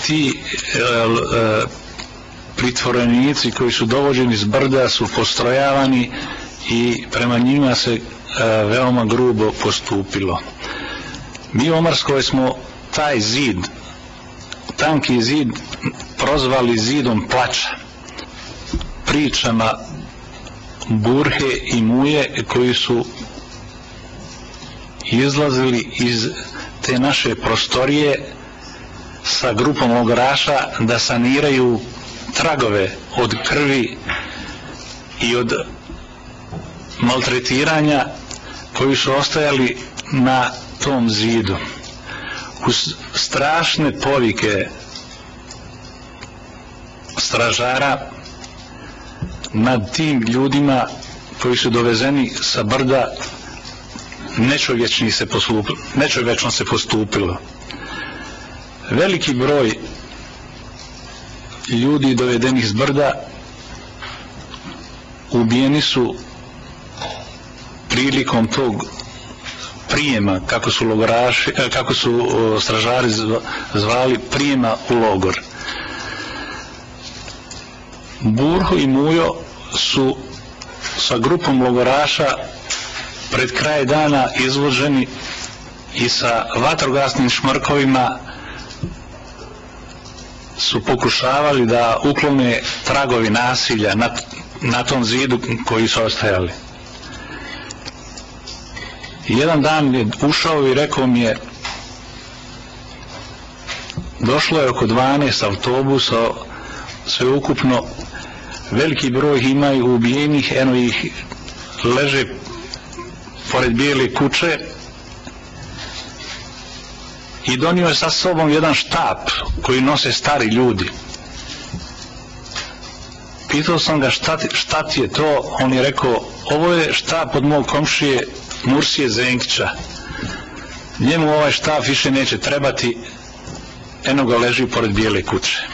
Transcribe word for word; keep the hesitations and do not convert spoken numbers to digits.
ti e, e, pritvorenici koji su dovođeni s brda su postrojavani i prema njima se e, veoma grubo postupilo. Mi u Omarskoj smo taj zid, tanki zid, prozvali zidom plača, pričama Burhe i Muje koji su izlazili iz te naše prostorije sa grupom logoraša da saniraju tragove od krvi i od maltretiranja koji su ostajali na tom zidu. Uz strašne povike stražara nad tim ljudima koji su dovezeni sa brda nečovječno se postupilo, nečovječno se postupilo. Veliki broj ljudi dovedenih s brda ubijeni su prilikom tog prijema, kako su logoraši, kako su stražari zvali, prijema u logor. Burho i Mujo su sa grupom logoraša pred kraj dana izvođeni i sa vatrogasnim šmrkovima su pokušavali da uklone tragovi nasilja na, na tom zidu koji su ostajali. Jedan dan je ušao i rekao mi je, došlo je oko dvanaest autobusa, sve ukupno, veliki broj imaju ubijenih, eno ih leže pored bijele kuće, i donio je sa sobom jedan štap koji nose stari ljudi. Pitao sam ga šta, šta ti je to, on je rekao, ovo je štap od mog komšije Mursije Zenkića, njemu ovaj štap više neće trebati, eno ga leži pored bijele kuće.